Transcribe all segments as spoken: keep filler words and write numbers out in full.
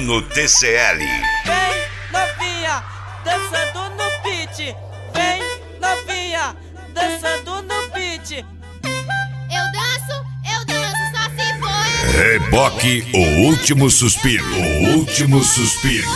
no T C L. Vem novinha, dançando no beat. Vem novinha, dançando no beat. Eu danço, eu danço, só se for. Reboque, o último suspiro. O último suspiro.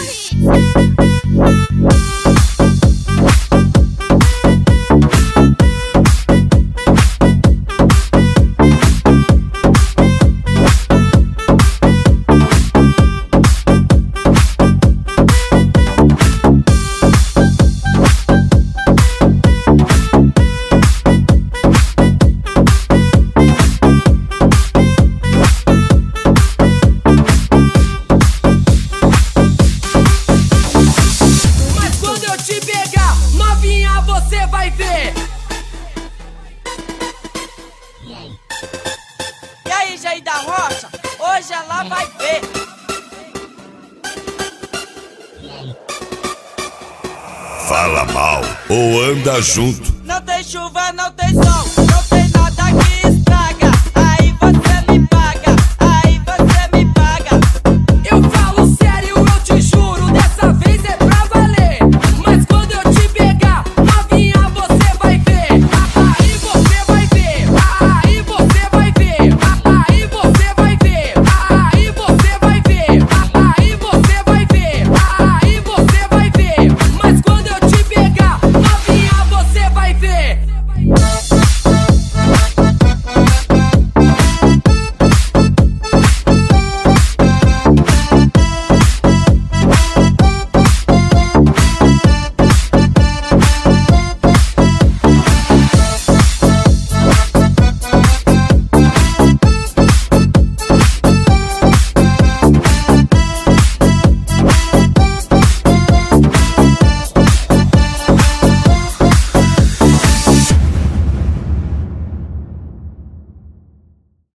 Você vai ver. E aí, Jair da Rocha? Hoje ela vai ver. Fala mal ou anda junto. Não tem chuva, não tem sol. Não